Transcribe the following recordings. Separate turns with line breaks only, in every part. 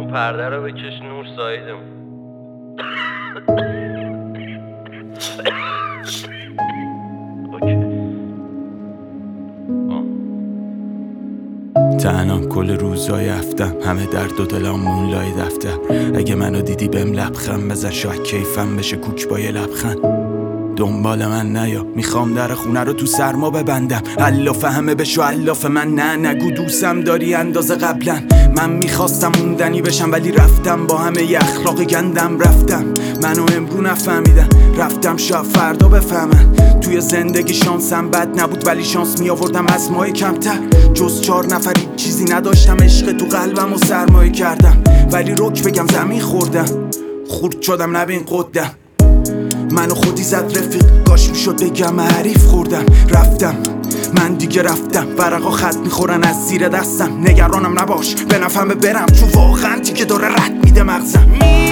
اون پرده رو بکش نور سایدمون.
تنها کل روزای هفتم، همه درد و دلم مون لای دفتر. اگه منو دیدی بهم لبخند بزن، شاید کیفم بشه کوک با یه لبخند. دنبال من نیا، میخوام در خونه رو تو سرما ببندم. علاف همه بشو علاف من، نه نگو دوستم داری اندازه قبلا. من میخواستم موندنی بشم ولی رفتم با همه ی اخلاق گندم. رفتم منو امرو نفهمیدم، رفتم شاید فردا بفهمن. توی زندگی شانسم بد نبود ولی شانس میآوردم از مای کمتر. جز 4 نفری چیزی نداشتم، عشق تو قلبم و سرمایه کردم. ولی رک بگم زمین خوردم، خورد شدم نبین قدم. منو خودی زد رفیق، کاش میشد بگم حریف خوردم. رفتم من دیگه رفتم، ورقا خط میخورن از زیر دستم. نگرانم نباش به نفهمه برم، چون واقعا دیگه داره رد میده مغزم.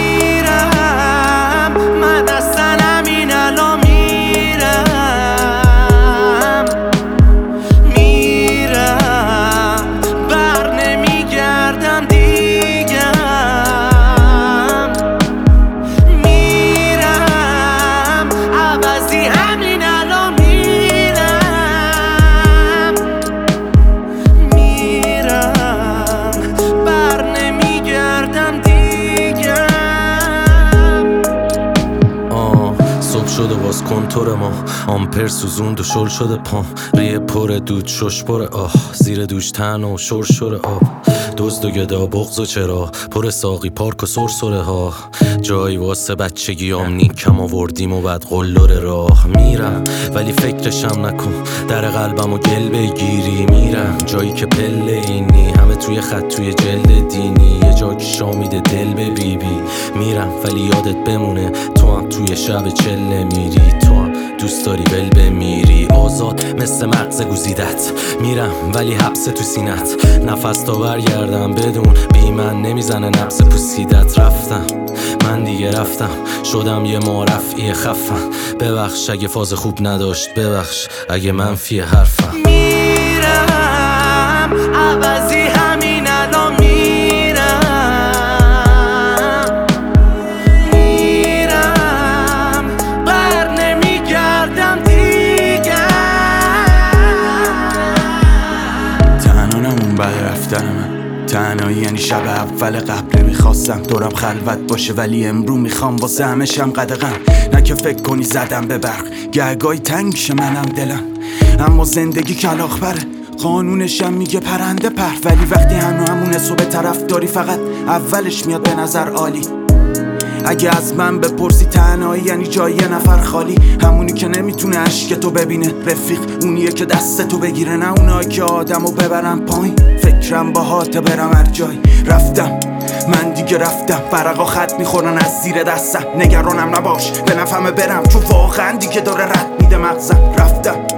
میرم من اصلا همین الان میرم بر نمیگردم دیگه. میرم عوضی همین الان میرم بر نمیگردم دیگه. صبح شده باز کنتور ما، آمپر سوزوند و شل شده پام. ریه پر دود شش پر زیر دوش تن و شرشور آب. دزد و گدا بغض و چرا پر ساقی پارک و سرسره ها. جایی واسه بچگیام نیکم آوردیم و بعد قلدر راه. میرم ولی فکرشم نکن، در قلبم و گل بگیری. میرم جایی که پله اینی، همه توی خط توی جلد دینی. یه جا که شامیده دل به بیبی. میرم ولی یادت بمونه تو هم توی شب چله میری. تو هم دوست داری ول بمیری، آزاد مثل مغز گزیدت. میرم ولی حبس تو سینت، نفس تا برگردم بدون بی من نمیزنه نبض پوسیدت. رفتم من دیگه رفتم، شدم یه معرفی خفم. ببخش اگه فاز خوب نداشت، ببخش اگه منفی حرفم. میرم عوضی همین الان میرم بر نمیگردم دیگه.
تنها نمون بعد رفتن من، تنهایی یعنی شب اول قبل. میخواستم دورم خلوت باشه ولی امرو میخوام واسه همه شم قدغن. نه که فکر کنی زدم به برق، گهگاهی تنگ شه منم دلم. اما زندگی کلاغ بره، قانونشم میگه پرنده پر. ولی وقتی همونه صبح طرف داری فقط اولش میاد به نظر عالی. اگه از من بپرسی تنهایی یعنی جای یه نفر خالی. همونی که نمیتونه عشق تو ببینه رفیق، اونیه که دست تو بگیره، نه اونایی که آدمو ببرن پایین. فکرم با هات برم هر جای. رفتم من دیگه رفتم، ورقا خط میخورن از زیر دستم. نگرانم نباش به نفهمه برم، چون واقعا دیگه داره رد میده مغزم. رفتم